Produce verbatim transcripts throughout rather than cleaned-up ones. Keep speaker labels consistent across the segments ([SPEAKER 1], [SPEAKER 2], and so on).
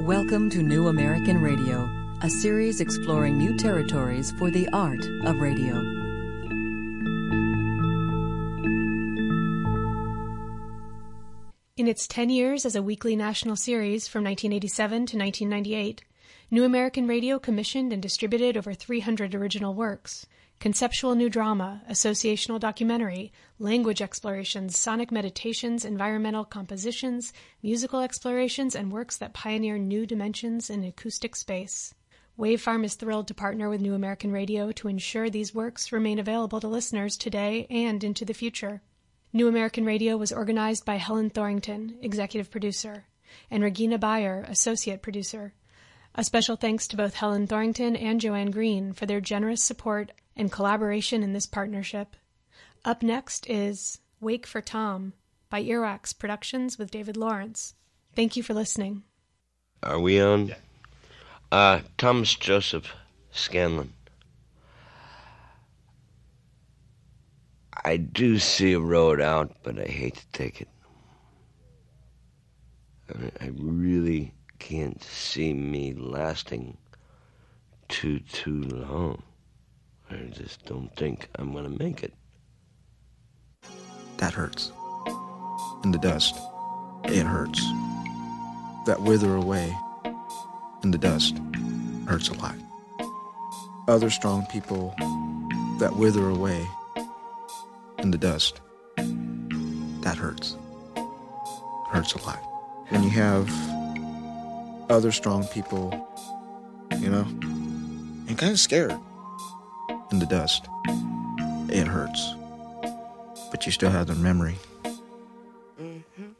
[SPEAKER 1] Welcome to New American Radio, a series exploring new territories for the art of radio.
[SPEAKER 2] In its ten years as a weekly national series from nineteen eighty-seven to nineteen ninety-eight, New American Radio commissioned and distributed over three hundred original works. Conceptual new drama, associational documentary, language explorations, sonic meditations, environmental compositions, musical explorations, and works that pioneer new dimensions in acoustic space. Wave Farm is thrilled to partner with New American Radio to ensure these works remain available to listeners today and into the future. New American Radio was organized by Helen Thorington, executive producer, and Regina Bayer, associate producer. A special thanks to both Helen Thorington and Joanne Green for their generous support and collaboration in this partnership. Up next is Wake for Tom by Earwax Productions with David Lawrence. Thank you for listening.
[SPEAKER 3] Are we on? Yeah. Uh, Thomas Joseph Scanlon. I do see a road out, but I hate to take it. I, I really can't see me lasting too, too long. I just don't think I'm gonna make it.
[SPEAKER 4] That hurts. In the dust, it hurts. That wither away in the dust hurts a lot. Other strong people that wither away in the dust, that hurts. Hurts a lot. When you have other strong people, you know, and kind of scared in the dust, it hurts. But you still have the memory.
[SPEAKER 5] Mm-hmm.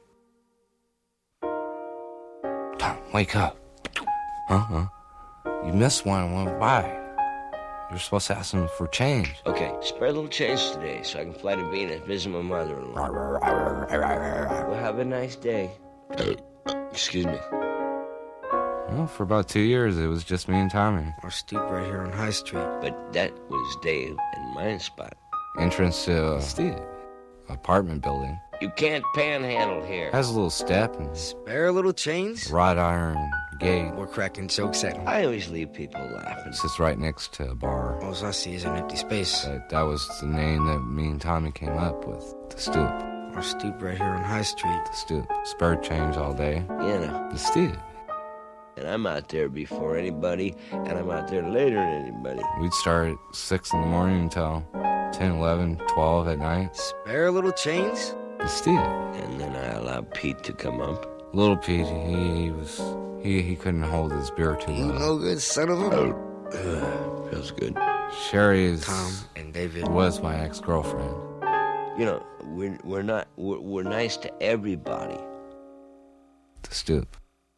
[SPEAKER 5] Tom, wake up. Uh-huh. You missed one and went by. You're supposed to ask him for change.
[SPEAKER 3] Okay, spare a little change today so I can fly to Venus, visit my mother-in-law. Well, have a nice day. Excuse me.
[SPEAKER 5] Well, for about two years, it was just me and Tommy.
[SPEAKER 6] Our stoop right here on High Street.
[SPEAKER 3] But that was Dave and mine spot.
[SPEAKER 5] Entrance to a Steve. apartment building.
[SPEAKER 3] You can't panhandle here.
[SPEAKER 5] Has a little step and
[SPEAKER 6] spare a little chains.
[SPEAKER 5] Wrought iron gate.
[SPEAKER 6] We're cracking jokes at him.
[SPEAKER 3] I always leave people laughing.
[SPEAKER 5] It's just right next to a bar.
[SPEAKER 6] All I see is an empty space.
[SPEAKER 5] But that was the name that me and Tommy came up with. The Stoop.
[SPEAKER 6] Our stoop right here on High Street.
[SPEAKER 5] The Stoop. Spare change all day.
[SPEAKER 3] You know.
[SPEAKER 5] The Stoop.
[SPEAKER 3] And I'm out there before anybody, and I'm out there later than anybody.
[SPEAKER 5] We'd start at six in the morning until ten, eleven, twelve at night.
[SPEAKER 6] Spare a little chains?
[SPEAKER 5] The Stoop.
[SPEAKER 3] And then I allowed Pete to come up.
[SPEAKER 5] Little Pete, he, he was, he, he couldn't hold his beer too
[SPEAKER 6] You
[SPEAKER 5] well.
[SPEAKER 6] no good son of a...
[SPEAKER 3] Oh, uh, feels good.
[SPEAKER 5] Sherry is,
[SPEAKER 6] Tom and David
[SPEAKER 5] was my ex-girlfriend.
[SPEAKER 3] You know, we're, we're not, we're, we're nice to everybody.
[SPEAKER 5] The Stoop.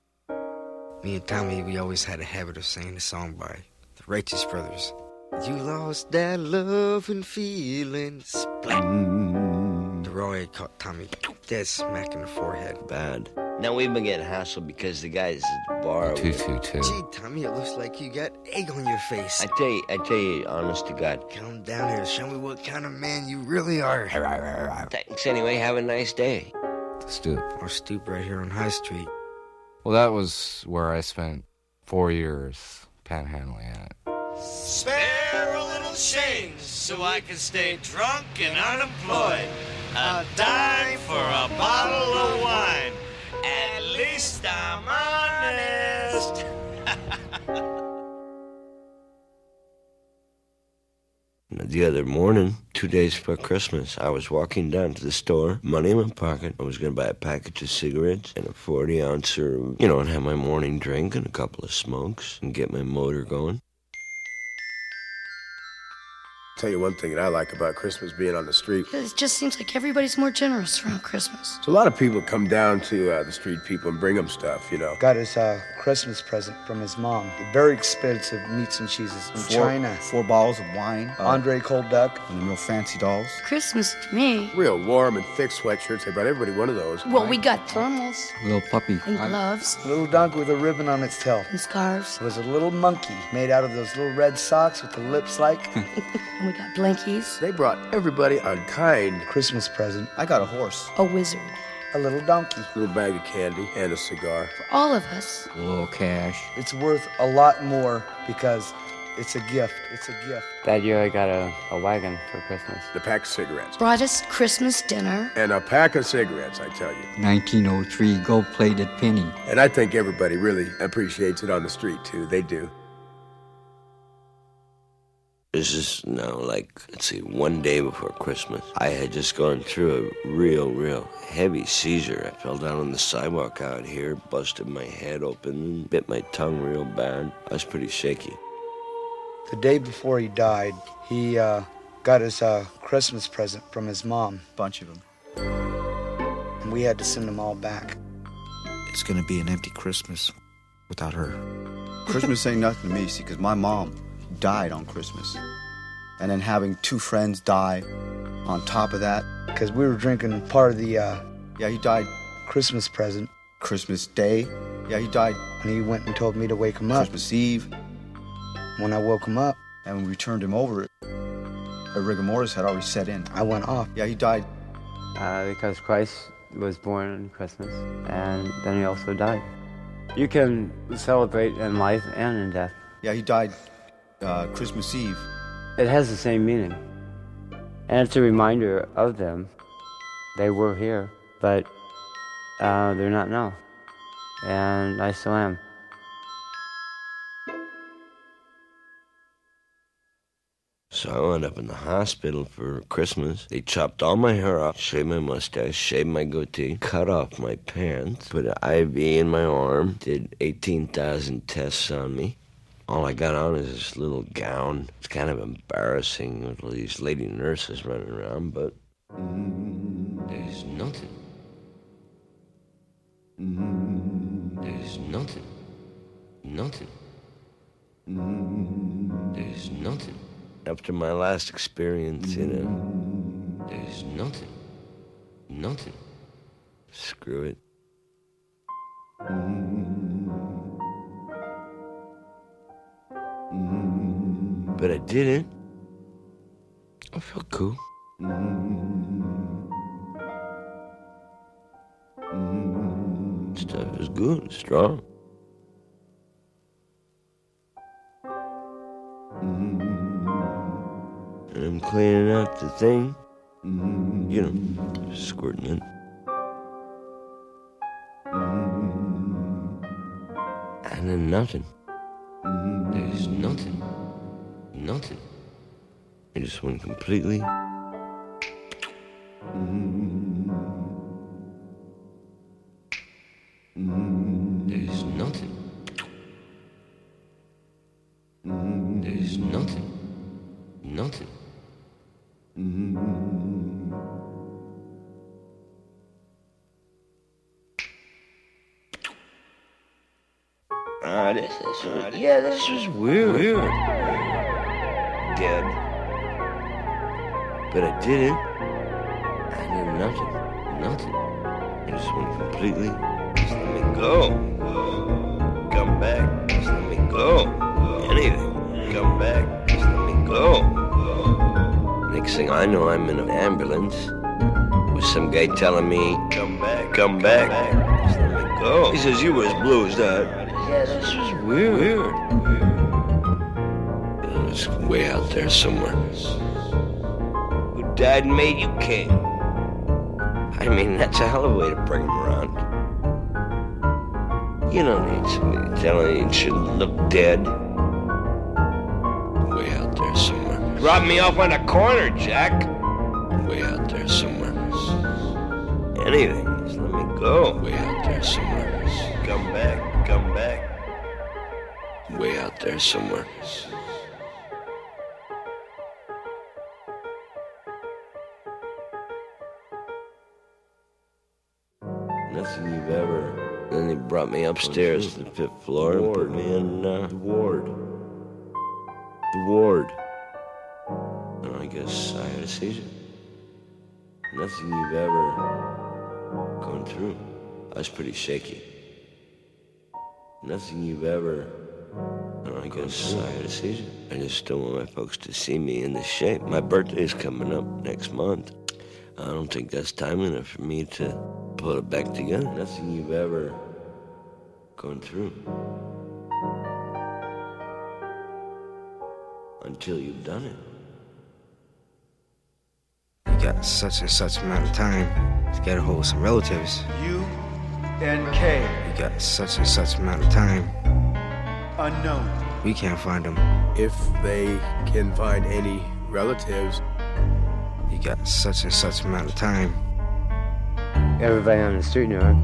[SPEAKER 6] Me and Tommy, we always had a habit of singing a song by the Righteous Brothers. You lost that love and feeling. Splat. The Roy caught Tommy dead smack in the forehead.
[SPEAKER 3] Bad. Now we've been getting hassled because the guys at the bar...
[SPEAKER 5] two two two.
[SPEAKER 6] Gee, Tommy, it looks like you got egg on your face.
[SPEAKER 3] I tell you, I tell you, honest to God.
[SPEAKER 6] Come down here, show me what kind of man you really are.
[SPEAKER 3] Thanks anyway, have a nice day.
[SPEAKER 5] The Stoop.
[SPEAKER 6] Our stoop right here on High Street.
[SPEAKER 5] Well, that was where I spent four years panhandling at.
[SPEAKER 7] Spare a little change so I can stay drunk and unemployed. A dime for a bottle of wine. At least I'm honest.
[SPEAKER 3] The other morning, two days before Christmas, I was walking down to the store, money in my pocket. I was going to buy a package of cigarettes and a forty ouncer, you know, and have my morning drink and a couple of smokes and get my motor going.
[SPEAKER 8] Tell you one thing that I like about Christmas being on the street.
[SPEAKER 9] It just seems like everybody's more generous around Christmas.
[SPEAKER 8] So a lot of people come down to uh, the street people and bring them stuff, you know.
[SPEAKER 10] Got his uh, Christmas present from his mom. Very expensive meats and cheeses from
[SPEAKER 11] four,
[SPEAKER 10] China.
[SPEAKER 11] Four bottles of wine. Uh,
[SPEAKER 10] Andre cold duck.
[SPEAKER 11] And real fancy dolls.
[SPEAKER 9] Christmas to me.
[SPEAKER 8] Real warm and thick sweatshirts. They brought everybody one of those.
[SPEAKER 9] Well, we got thermals.
[SPEAKER 11] Little puppy.
[SPEAKER 9] And gloves.
[SPEAKER 10] A little donkey with a ribbon on its tail.
[SPEAKER 9] And scarves.
[SPEAKER 10] It was a little monkey made out of those little red socks with the lips like.
[SPEAKER 9] And we got blankies.
[SPEAKER 8] They brought everybody a kind
[SPEAKER 10] Christmas present.
[SPEAKER 11] I got a horse.
[SPEAKER 9] A wizard.
[SPEAKER 10] a little donkey.
[SPEAKER 8] A little bag of candy and a cigar.
[SPEAKER 9] For all of us.
[SPEAKER 11] A little cash.
[SPEAKER 10] It's worth a lot more because it's a gift. It's a gift.
[SPEAKER 12] That year I got a, a wagon for Christmas.
[SPEAKER 8] A pack of cigarettes.
[SPEAKER 9] Brought us Christmas dinner.
[SPEAKER 8] And a pack of cigarettes, I tell you.
[SPEAKER 11] nineteen oh three gold-plated penny.
[SPEAKER 8] And I think everybody really appreciates it on the street, too. They do.
[SPEAKER 3] This is now like, let's see, one day before Christmas. I had just gone through a real, real heavy seizure. I fell down on the sidewalk out here, busted my head open, bit my tongue real bad. I was pretty shaky.
[SPEAKER 10] The day before he died, he uh, got his uh, Christmas present from his mom.
[SPEAKER 11] Bunch of them.
[SPEAKER 10] And we had to send them all back.
[SPEAKER 4] It's gonna be an empty Christmas without her. Christmas ain't nothing to me, see, because my mom died on Christmas. And then having two friends die on top of that.
[SPEAKER 10] Because we were drinking part of the uh,
[SPEAKER 4] yeah, he died
[SPEAKER 10] Christmas present.
[SPEAKER 4] Christmas Day. Yeah, he died.
[SPEAKER 10] And he went and told me to wake him up.
[SPEAKER 4] Christmas Eve.
[SPEAKER 10] When I woke him up.
[SPEAKER 4] And when we turned him over, a rigor mortis had already set in.
[SPEAKER 10] I went off.
[SPEAKER 4] Yeah, he died.
[SPEAKER 12] Uh, because Christ was born on Christmas, and then he also died. You can celebrate in life and in death.
[SPEAKER 4] Yeah, he died uh, Christmas Eve.
[SPEAKER 12] It has the same meaning. And it's a reminder of them. They were here, but uh, they're not now. And I still am.
[SPEAKER 3] So I wound up in the hospital for Christmas. They chopped all my hair off, shaved my mustache, shaved my goatee, cut off my pants, put an I V in my arm, did eighteen thousand tests on me. All I got on is this little gown. It's kind of embarrassing with all these lady nurses running around, but there's nothing. There's nothing. Nothing. There's nothing. After my last experience, you know, there's nothing. Nothing. Screw it. But I didn't. I felt cool. Stuff is good, strong. And I'm cleaning out the thing, you know, just squirting it. And then nothing. There's nothing. Nothing. I just went completely. There's nothing. There's nothing. Nothing. Ah, this, this was, yeah, this was weird. Weird. Dead. But I didn't. I did nothing. Nothing. I just went completely. Just let me go. Come back. Just let me go. Anything. Come back. Just let me go. Next thing I know, I'm in an ambulance with some guy telling me, come back, come back. Just let me go. He says, you were as blue as that. Yeah, this was weird. Weird. It was way out there somewhere. Who died and made you king? I mean, that's a hell of a way to bring him around. You don't need somebody telling you you shouldn't look dead. Way out there somewhere. Drop me off on a corner, Jack. Way out there somewhere. Anything, just let me go. Way out there somewhere. Come back, come back. Way out there somewhere. Nothing you've ever. Then they brought me upstairs to the fifth floor and put me in uh, the ward. The ward. And I guess I had a seizure. Nothing you've ever gone through. I was pretty shaky. Nothing you've ever. And I guess I had a seizure. I just don't want my folks to see me in this shape. My birthday's coming up next month. I don't think that's time enough for me to put it back together. Nothing you've ever gone through until you've done it.
[SPEAKER 6] You got such and such amount of time to get a hold of some relatives.
[SPEAKER 10] U N K.
[SPEAKER 6] You got such and such amount of time.
[SPEAKER 10] Unknown.
[SPEAKER 6] We can't find them.
[SPEAKER 8] If they can find any relatives.
[SPEAKER 6] You got such and such amount of time.
[SPEAKER 12] Everybody on the street knew him.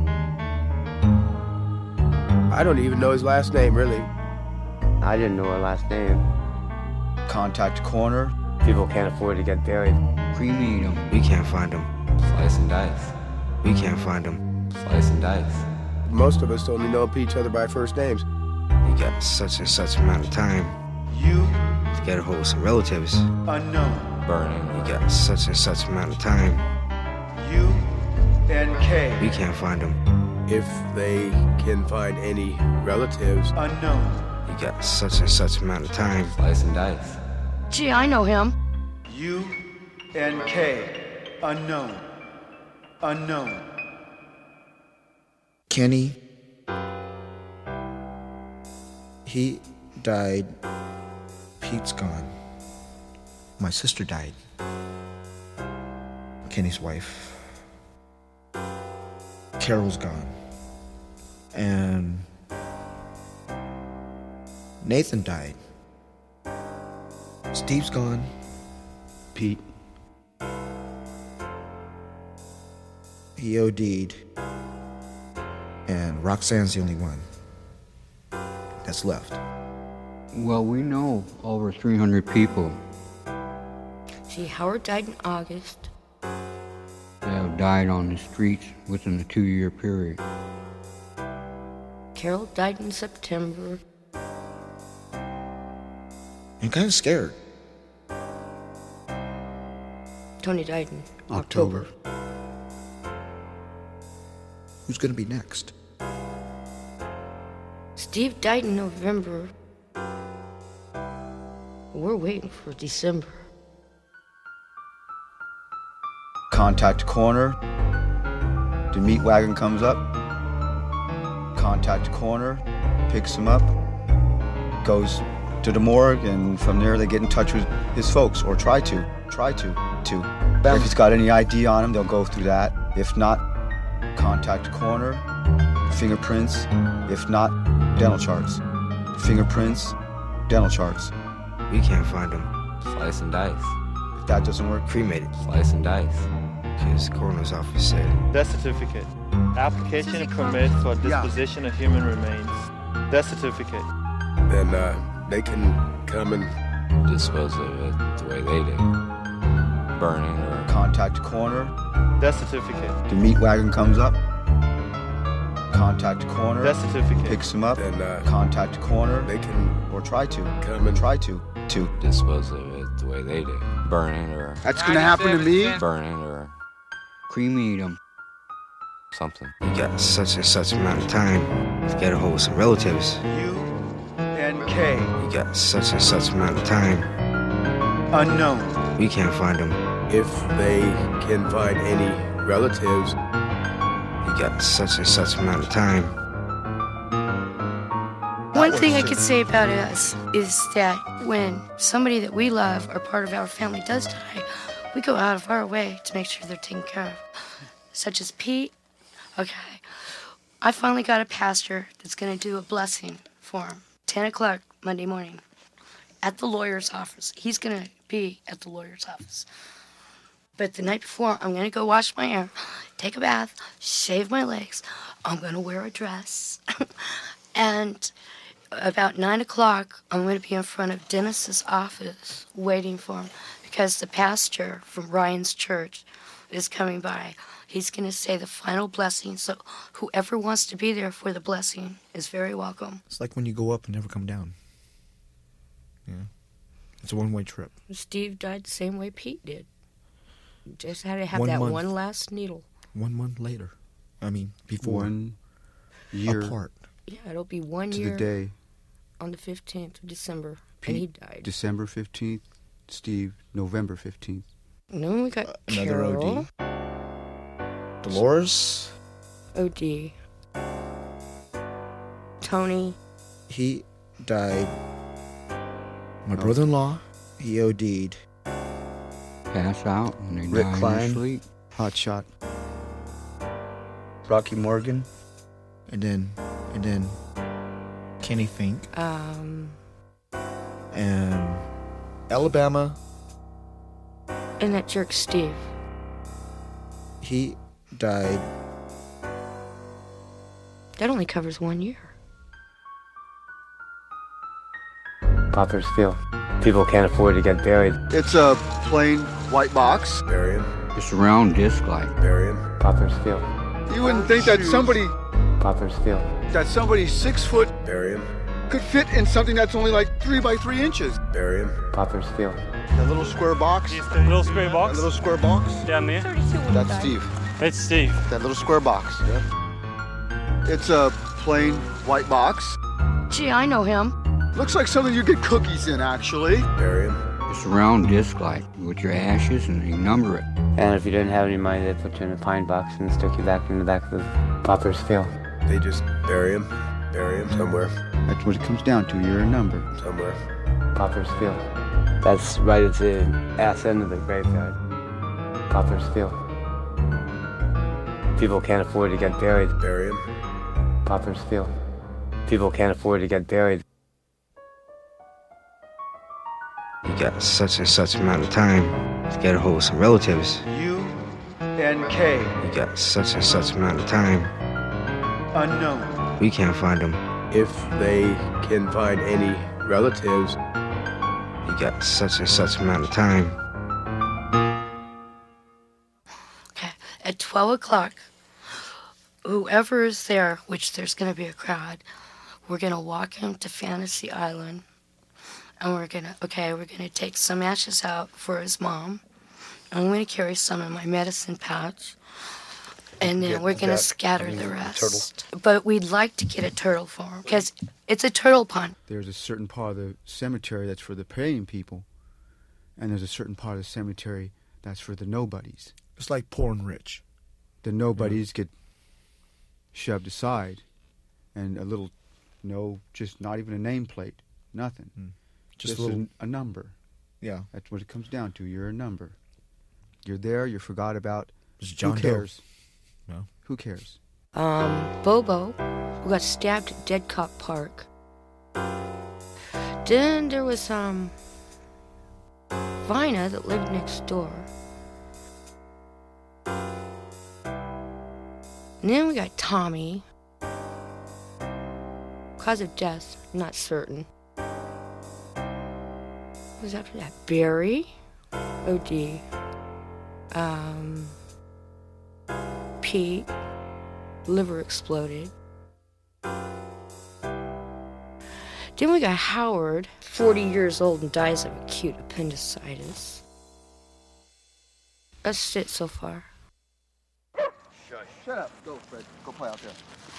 [SPEAKER 8] I don't even know his last name, really.
[SPEAKER 12] I didn't know her last name.
[SPEAKER 10] Contact corner.
[SPEAKER 12] People can't afford to get buried.
[SPEAKER 11] Cremate them.
[SPEAKER 6] We can't find them.
[SPEAKER 5] Slice and dice.
[SPEAKER 6] We can't find them.
[SPEAKER 5] Slice and dice.
[SPEAKER 8] Most of us only know each other by first names.
[SPEAKER 6] You got such and such amount of time.
[SPEAKER 10] U.
[SPEAKER 6] To get a hold of some relatives.
[SPEAKER 10] Unknown.
[SPEAKER 5] Burning.
[SPEAKER 6] You got such and such amount of time.
[SPEAKER 10] U N K.
[SPEAKER 6] We can't find them.
[SPEAKER 8] If they can find any relatives.
[SPEAKER 10] Unknown.
[SPEAKER 6] You got such and such amount of time.
[SPEAKER 5] Slice and dice.
[SPEAKER 9] Gee, I know him.
[SPEAKER 10] U N K. Unknown. Unknown.
[SPEAKER 4] Kenny, he died. Pete's gone. My sister died. Kenny's wife. Carol's gone. And Nathan died. Steve's gone.
[SPEAKER 13] Pete.
[SPEAKER 4] He O D'd. And Roxanne's the only one that's left.
[SPEAKER 11] Well, we know over three hundred people
[SPEAKER 9] Gee, Howard died in August.
[SPEAKER 11] that have died on the streets within a two-year period.
[SPEAKER 9] Carol died in September.
[SPEAKER 4] I'm kind of scared.
[SPEAKER 9] Tony died in
[SPEAKER 13] October.
[SPEAKER 9] October.
[SPEAKER 4] Who's going to be next?
[SPEAKER 9] Steve died in November. We're waiting for December.
[SPEAKER 10] Contact corner. The meat wagon comes up. Contact corner. Picks him up. Goes to the morgue, and from there they get in touch with his folks, or try to. Try to. To. If he's got any I D on him, they'll go through that. If not, contact corner. Fingerprints. If not, dental charts. Fingerprints. Dental charts.
[SPEAKER 6] We can't find them.
[SPEAKER 5] Slice and dice.
[SPEAKER 10] If that doesn't work,
[SPEAKER 6] cremated.
[SPEAKER 5] Slice and dice.
[SPEAKER 6] Because the coroner's office said.
[SPEAKER 14] Death certificate. Application and permit for disposition of human remains. Death certificate.
[SPEAKER 8] Then uh, they can come and
[SPEAKER 5] dispose of it the way they did. Burning or
[SPEAKER 10] contact corner.
[SPEAKER 14] Death certificate.
[SPEAKER 10] The meat wagon comes up. Contact corner.
[SPEAKER 14] Death certificate.
[SPEAKER 10] Picks him up.
[SPEAKER 8] Then uh,
[SPEAKER 10] contact corner.
[SPEAKER 8] They can
[SPEAKER 10] or try to
[SPEAKER 8] come and
[SPEAKER 10] try to to
[SPEAKER 5] dispose of it the way they did. Burning or
[SPEAKER 13] that's gonna happen to me.
[SPEAKER 5] Burning or
[SPEAKER 11] cremate them.
[SPEAKER 5] Something.
[SPEAKER 6] You got such and such amount of time to get a hold of some relatives.
[SPEAKER 10] U N K.
[SPEAKER 6] You got such and such amount of time.
[SPEAKER 10] Unknown.
[SPEAKER 6] We can't find them.
[SPEAKER 8] If they can find any relatives.
[SPEAKER 6] You got such and such amount of time.
[SPEAKER 9] One thing I could say about us is that when somebody that we love or part of our family does die, we go out of our way to make sure they're taken care of. Such as Pete. Okay. I finally got a pastor that's going to do a blessing for him. ten o'clock Monday morning at the lawyer's office. He's going to be at the lawyer's office. But the night before, I'm going to go wash my hair, take a bath, shave my legs. I'm going to wear a dress. And about nine o'clock, I'm going to be in front of Dennis's office waiting for him because the pastor from Ryan's church is coming by. He's going to say the final blessing, so whoever wants to be there for the blessing is very welcome.
[SPEAKER 4] It's like when you go up and never come down. Yeah. It's a one-way trip.
[SPEAKER 9] Steve died the same way Pete did. Just had to have
[SPEAKER 4] One
[SPEAKER 9] that
[SPEAKER 4] month.
[SPEAKER 9] one last needle.
[SPEAKER 4] One month later. I mean, before.
[SPEAKER 13] One year
[SPEAKER 4] apart.
[SPEAKER 9] Yeah, it'll be one
[SPEAKER 13] to
[SPEAKER 9] year.
[SPEAKER 13] the day.
[SPEAKER 9] On the fifteenth of December.
[SPEAKER 13] Pete,
[SPEAKER 9] and he died.
[SPEAKER 13] December fifteenth. Steve, November fifteenth.
[SPEAKER 9] No, we got
[SPEAKER 4] Uh, another
[SPEAKER 9] Carol.
[SPEAKER 4] O D. Dolores,
[SPEAKER 9] O D. Tony.
[SPEAKER 4] He died. My brother-in-law, he O D'd.
[SPEAKER 11] Pass out and they
[SPEAKER 10] Rick
[SPEAKER 11] die in
[SPEAKER 10] Klein.
[SPEAKER 11] their sleep.
[SPEAKER 10] Hot shot. Rocky Morgan.
[SPEAKER 4] And then, and then Kenny Fink.
[SPEAKER 9] Um,
[SPEAKER 4] And Alabama,
[SPEAKER 9] and that jerk Steve.
[SPEAKER 4] he died.
[SPEAKER 9] That only covers one year.
[SPEAKER 12] Poppers Field. People can't afford to get buried.
[SPEAKER 13] It's a plain white box.
[SPEAKER 8] Bury him.
[SPEAKER 11] It's a round disc like.
[SPEAKER 8] Bury him.
[SPEAKER 12] Poppers Field.
[SPEAKER 13] You wouldn't think that somebody,
[SPEAKER 12] Poppers Field.
[SPEAKER 13] that somebody six foot
[SPEAKER 8] Bury him.
[SPEAKER 13] could fit in something that's only like three by three inches.
[SPEAKER 8] Bury him.
[SPEAKER 12] Poppers Field.
[SPEAKER 13] That little square box.
[SPEAKER 14] The little square
[SPEAKER 13] That
[SPEAKER 14] box
[SPEAKER 13] little square box.
[SPEAKER 14] down there.
[SPEAKER 13] That's Steve.
[SPEAKER 14] It's Steve.
[SPEAKER 13] That little square box. Yeah. It's a plain white box.
[SPEAKER 9] Gee, I know him.
[SPEAKER 13] Looks like something you get cookies in, actually.
[SPEAKER 8] Bury him.
[SPEAKER 11] It's a round disc like with your ashes and they number it.
[SPEAKER 12] And if you didn't have any money, they'd put you in a pine box and stick you back in the back of the Poppers Field.
[SPEAKER 8] They just bury him. Bury him somewhere.
[SPEAKER 13] That's what it comes down to. You're a number.
[SPEAKER 8] Somewhere.
[SPEAKER 12] Poppers Field. That's right at the ass end of the graveyard. Poppers Field. People can't afford to get buried.
[SPEAKER 8] Bury him.
[SPEAKER 12] Poppers Field. People can't afford to get buried.
[SPEAKER 6] You got such and such amount of time to get a hold of some relatives.
[SPEAKER 13] U N K.
[SPEAKER 6] You got such and such amount of time.
[SPEAKER 13] Unknown.
[SPEAKER 6] We can't find them.
[SPEAKER 8] If they can find any relatives,
[SPEAKER 6] You got such and such amount of time.
[SPEAKER 9] Okay, at twelve o'clock, whoever is there, which there's going to be a crowd, we're going to walk him to Fantasy Island. And we're going to, okay, we're going to take some ashes out for his mom. I'm going to carry some in my medicine pouch. And then
[SPEAKER 8] Get
[SPEAKER 9] we're going to
[SPEAKER 8] that-
[SPEAKER 9] scatter
[SPEAKER 8] I mean,
[SPEAKER 9] the rest.
[SPEAKER 8] turtle.
[SPEAKER 9] But we'd like to get a turtle for him because it's a turtle pond.
[SPEAKER 13] There's a certain part of the cemetery that's for the paying people, and there's a certain part of the cemetery that's for the nobodies.
[SPEAKER 4] It's like poor and rich.
[SPEAKER 13] The nobodies get shoved aside, and a little, no, just not even a nameplate, nothing.
[SPEAKER 4] Hmm. Just
[SPEAKER 13] Just
[SPEAKER 4] a little-
[SPEAKER 13] a, a number.
[SPEAKER 4] Yeah.
[SPEAKER 13] That's what it comes down to. You're a number. You're there. You're forgot about.
[SPEAKER 4] It's John
[SPEAKER 13] Who
[SPEAKER 4] Doe.
[SPEAKER 13] cares?
[SPEAKER 4] No.
[SPEAKER 13] Who cares?
[SPEAKER 9] Um, Bobo, who got stabbed at Dead Cop Park. Then there was, um, Vina that lived next door. And then we got Tommy. Cause of death, not certain. What was after that? Barry, O D. Um, Pete, liver exploded. Then we got Howard, forty years old and dies of acute appendicitis. That's it so far.
[SPEAKER 13] Shut up. Go, Fred. Go play out there.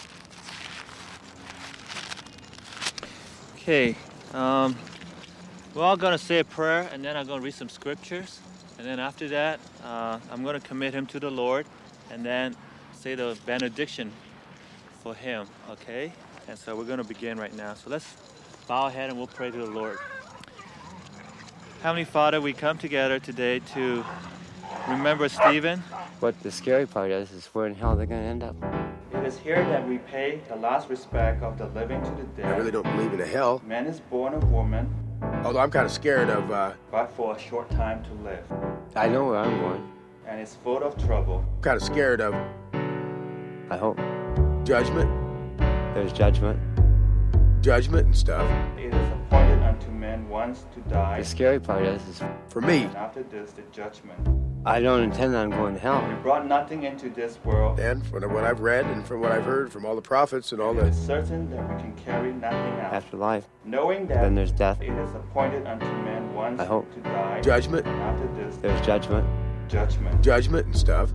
[SPEAKER 14] Okay. Um, we're all going to say a prayer, and then I'm going to read some scriptures. And then after that, uh, I'm going to commit him to the Lord, and then say the benediction for him, okay? And so we're going to begin right now. So let's bow our head and we'll pray to the Lord. Heavenly Father, we come together today to remember Stephen.
[SPEAKER 12] What the scary part is, is where in hell they're going to end up.
[SPEAKER 14] It is here that we pay the last respect of the living to the dead.
[SPEAKER 8] I really don't believe in a hell.
[SPEAKER 14] Man is born of woman,
[SPEAKER 8] Although I'm kind of scared of, uh,
[SPEAKER 14] but for a short time to live.
[SPEAKER 12] I know where I'm going.
[SPEAKER 14] And is full of trouble.
[SPEAKER 8] kind of scared of
[SPEAKER 12] I hope.
[SPEAKER 8] judgment,
[SPEAKER 12] There's judgment.
[SPEAKER 8] judgment and stuff.
[SPEAKER 14] It is appointed unto men once to die.
[SPEAKER 12] The scary part is, is
[SPEAKER 8] For me,
[SPEAKER 14] And after this, the judgment.
[SPEAKER 12] I don't intend on going to
[SPEAKER 14] We
[SPEAKER 12] hell.
[SPEAKER 14] brought nothing into this world.
[SPEAKER 8] and from what I've read and from what I've heard from all the prophets and all
[SPEAKER 14] It is
[SPEAKER 8] the,
[SPEAKER 14] certain that we can carry nothing out.
[SPEAKER 12] After life,
[SPEAKER 14] Knowing that
[SPEAKER 12] then there's death.
[SPEAKER 14] it is appointed unto men once
[SPEAKER 12] I hope.
[SPEAKER 14] to die.
[SPEAKER 8] judgment,
[SPEAKER 14] And after this,
[SPEAKER 12] There's judgment.
[SPEAKER 14] judgment.
[SPEAKER 8] judgment and stuff.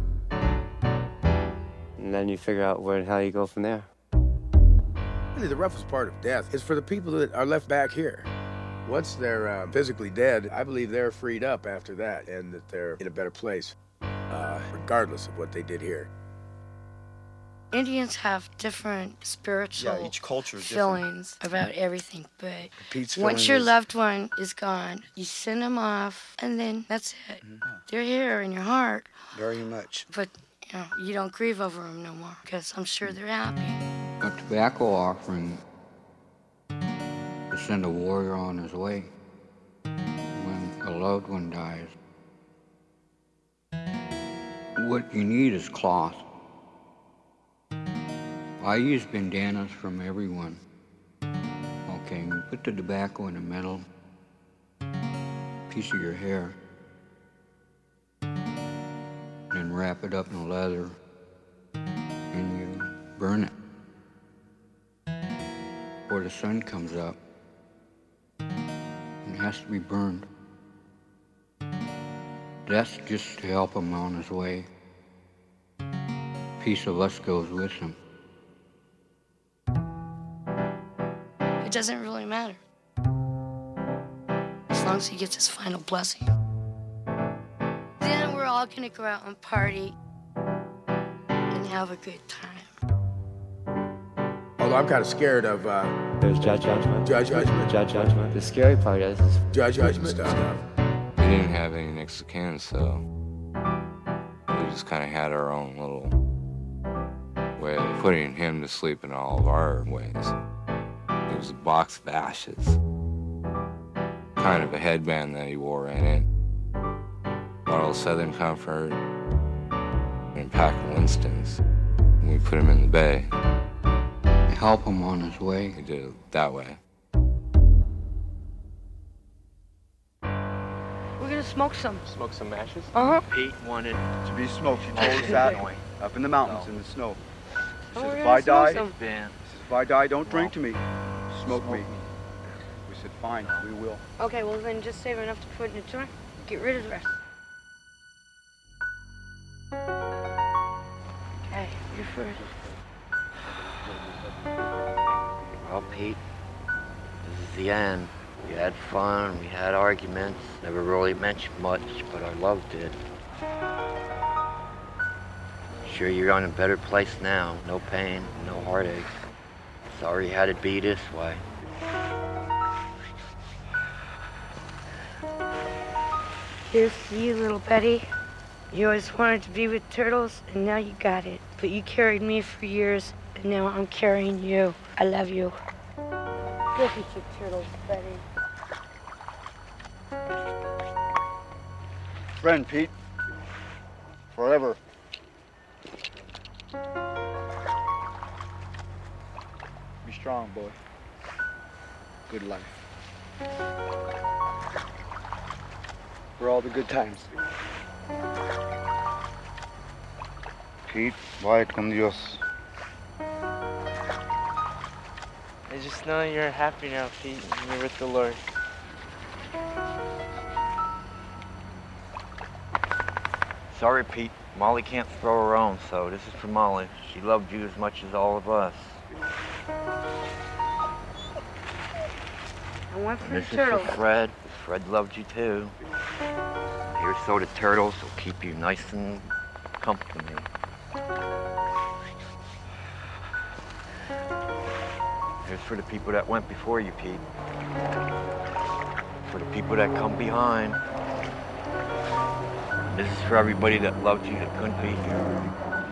[SPEAKER 12] And then you figure out where in hell you go from there.
[SPEAKER 8] Really, the roughest part of death is for the people that are left back here. Once they're uh, physically dead, I believe they're freed up after that and that they're in a better place, uh, regardless of what they did here.
[SPEAKER 9] Indians have different spiritual
[SPEAKER 10] Yeah, each culture is
[SPEAKER 9] feelings about everything, but
[SPEAKER 8] Pete's
[SPEAKER 9] once
[SPEAKER 8] feeling
[SPEAKER 9] your
[SPEAKER 8] is-
[SPEAKER 9] loved one is gone, you send them off, and then that's it. They're here in your heart,
[SPEAKER 6] Very much.
[SPEAKER 9] but you know you don't grieve over them no more because I'm sure they're happy.
[SPEAKER 11] A tobacco offering to send a warrior on his way when a loved one dies. What you need is cloth. I use bandanas from everyone. Okay, you put the tobacco in the middle piece of your hair, then wrap it up in leather, and you burn it before the sun comes up. It has to be burned. That's just to help him on his way. A piece of us goes with him.
[SPEAKER 9] It doesn't really matter as long as he gets his final blessing. Then we're all gonna go out and party and have a good time.
[SPEAKER 8] Although I'm kind of scared of uh,
[SPEAKER 12] There's judge judgment.
[SPEAKER 8] Judge judgment.
[SPEAKER 12] Judge judgment. The scary part is, is
[SPEAKER 8] Judge judgment stuff.
[SPEAKER 5] We didn't have any next of kin, so we just kind of had our own little way of putting him to sleep in all of our ways. It was a box of ashes, kind of a headband that he wore in it, a bottle of Southern Comfort, and a pack of Winston's. And we put him in the bay.
[SPEAKER 11] Help him on his way.
[SPEAKER 5] We did it that way.
[SPEAKER 9] We're gonna smoke some.
[SPEAKER 15] Smoke some ashes?
[SPEAKER 9] Uh-huh.
[SPEAKER 15] Pete wanted
[SPEAKER 10] To be smoked. She told us that up in the mountains in the snow. She
[SPEAKER 9] Oh,
[SPEAKER 10] said,
[SPEAKER 9] we're
[SPEAKER 10] if
[SPEAKER 9] gonna
[SPEAKER 10] I die,
[SPEAKER 9] smoke
[SPEAKER 10] she
[SPEAKER 9] some.
[SPEAKER 10] says, if I die, don't drink to me. Smoke me. We said, fine, we will.
[SPEAKER 9] Okay, well then just save enough to put in a joint. Get rid of the rest. Okay, you're first.
[SPEAKER 15] Well, Pete, this is the end. We had fun, we had arguments. Never really mentioned much, but our love did. Sure, you're in a better place now. No pain, no heartache. Sorry you had to be this way.
[SPEAKER 9] Here's to you, little Betty. You always wanted to be with turtles, and now you got it. But you carried me for years, and now I'm carrying you. I love you. Look at your turtles, Betty.
[SPEAKER 10] Friend, Pete. Forever. Be strong, boy. Good life. For all the good times. Pete, why con Dios?
[SPEAKER 15] I just know you're happy now, Pete, and you're with the Lord. Sorry, Pete. Molly can't throw her own, so this is for Molly. She loved you as much as all of us.
[SPEAKER 9] And one for
[SPEAKER 15] And
[SPEAKER 9] the
[SPEAKER 15] this is
[SPEAKER 9] turtles.
[SPEAKER 15] for Fred. Fred loved you too. Here's so the turtles will keep you nice and comfortable. Here's for the people that went before you, Pete. For the people that come behind. This is for everybody that loved you that couldn't be here.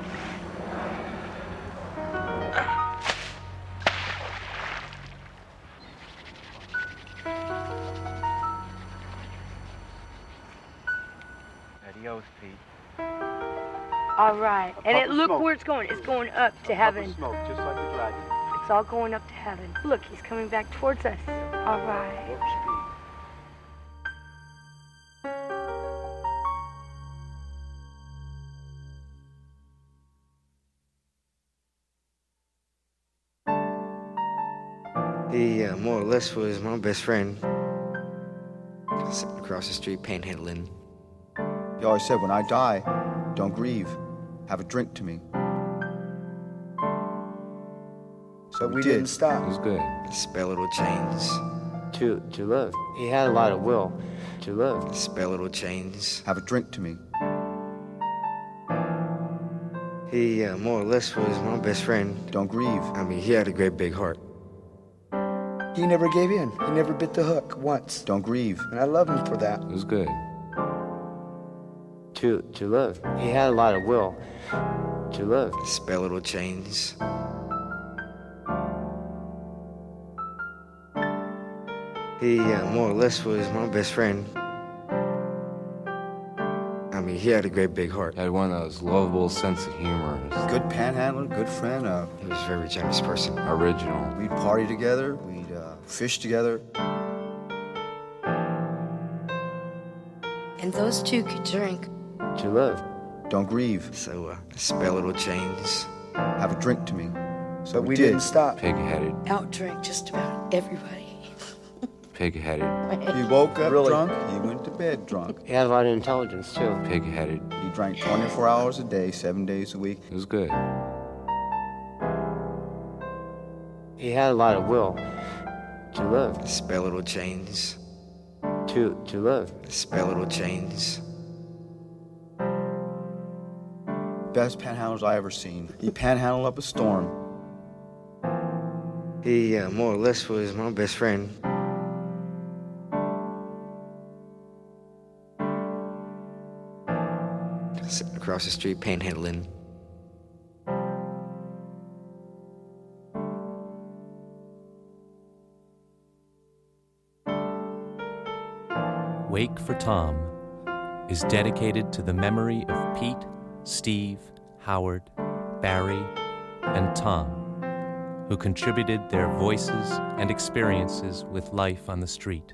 [SPEAKER 15] Adios, Pete.
[SPEAKER 9] All right. And
[SPEAKER 10] puff
[SPEAKER 9] it,
[SPEAKER 10] of
[SPEAKER 9] look
[SPEAKER 10] smoke.
[SPEAKER 9] where it's going. It's going up to heaven.
[SPEAKER 10] Smoke, just like the dragon.
[SPEAKER 9] It's all going up to heaven. Look, he's coming back towards us. All right.
[SPEAKER 6] He uh, more or less was my best friend. Sitting across the street panhandling.
[SPEAKER 10] He always said, when I die, don't grieve. Have a drink to me. So we,
[SPEAKER 6] we
[SPEAKER 10] did.
[SPEAKER 6] didn't stop.
[SPEAKER 5] It was good.
[SPEAKER 6] Spell it'll change.
[SPEAKER 12] To, to live. He had a lot of will to live.
[SPEAKER 6] Spell it'll change.
[SPEAKER 10] Have a drink to me.
[SPEAKER 6] He uh, more or less was my best friend.
[SPEAKER 10] Don't grieve.
[SPEAKER 6] I mean, he had a great big heart.
[SPEAKER 16] He never gave in. He never bit the hook once.
[SPEAKER 10] Don't grieve.
[SPEAKER 16] And I love him for that.
[SPEAKER 5] It was good.
[SPEAKER 12] To, to live. He had a lot of will to live.
[SPEAKER 6] Spell it'll change. He uh, more or less was my best friend. I mean, he had a great big heart.
[SPEAKER 5] Had one of those lovable sense of humor.
[SPEAKER 10] Good panhandler, good friend. Uh,
[SPEAKER 6] he was a very generous person.
[SPEAKER 5] Original.
[SPEAKER 10] We'd party together. We'd uh, fish together.
[SPEAKER 9] And those two could drink.
[SPEAKER 12] To live.
[SPEAKER 10] Don't grieve.
[SPEAKER 6] So, uh, spell it'll change.
[SPEAKER 10] Have a drink to me. So
[SPEAKER 16] but
[SPEAKER 10] we,
[SPEAKER 16] we
[SPEAKER 10] did.
[SPEAKER 16] didn't stop.
[SPEAKER 5] Pig-headed.
[SPEAKER 9] Outdrink just about everybody.
[SPEAKER 5] Pig-headed.
[SPEAKER 10] He woke up
[SPEAKER 16] really?
[SPEAKER 10] drunk. He went to bed drunk.
[SPEAKER 12] He had a lot of intelligence, too.
[SPEAKER 5] Pig-headed.
[SPEAKER 10] He drank twenty-four hours a day, seven days a week.
[SPEAKER 5] It was good.
[SPEAKER 12] He had a lot of will to live.
[SPEAKER 6] Spell it'll change.
[SPEAKER 12] To, to live.
[SPEAKER 6] Spell it'll change.
[SPEAKER 10] Best panhandlers I ever seen. He panhandled up a storm.
[SPEAKER 6] He uh, more or less was my best friend. Sitting across the street panhandling.
[SPEAKER 17] Wake for Tom is dedicated to the memory of Pete, Steve, Howard, Barry, and Tom, who contributed their voices and experiences with life on the street.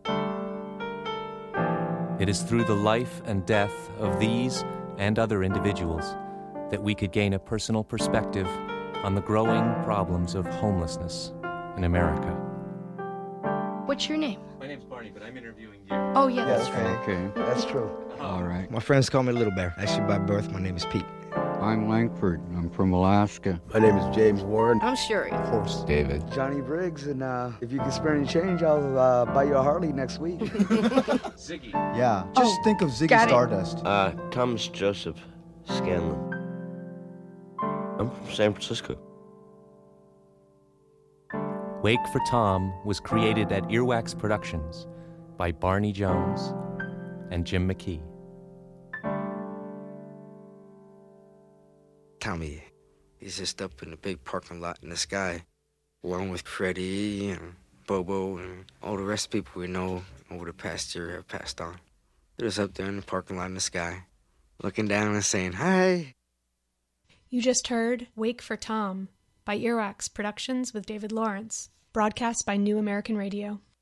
[SPEAKER 17] It is through the life and death of these and other individuals that we could gain a personal perspective on the growing problems of homelessness in America.
[SPEAKER 9] What's your name?
[SPEAKER 14] My name's Barney, but I'm interviewing you.
[SPEAKER 9] Oh, yeah, that's
[SPEAKER 16] okay.
[SPEAKER 9] right.
[SPEAKER 11] Okay.
[SPEAKER 16] That's true.
[SPEAKER 11] All right.
[SPEAKER 6] My friends call me Little Bear. Actually, by birth, my name is Pete.
[SPEAKER 11] I'm Langford. I'm from Alaska.
[SPEAKER 8] My name is James Warren.
[SPEAKER 9] I'm Sherry.
[SPEAKER 8] Of course.
[SPEAKER 5] David.
[SPEAKER 16] Johnny Briggs, and uh, if you can spare any change, I'll uh, buy you a Harley next week.
[SPEAKER 14] Ziggy.
[SPEAKER 10] Yeah, just
[SPEAKER 9] Oh,
[SPEAKER 10] think of Ziggy
[SPEAKER 9] got it.
[SPEAKER 10] Stardust.
[SPEAKER 3] Uh, Thomas Joseph Scanlon. I'm from San Francisco.
[SPEAKER 17] Wake for Tom was created at Earwax Productions by Barney Jones and Jim McKee.
[SPEAKER 6] Tommy, he's just up in the big parking lot in the sky, along with Freddie and Bobo and all the rest of the people we know over the past year have passed on. They're just up there in the parking lot in the sky, looking down and saying, hi.
[SPEAKER 2] You just heard Wake for Tom by Earwax Productions with David Lawrence, broadcast by New American Radio.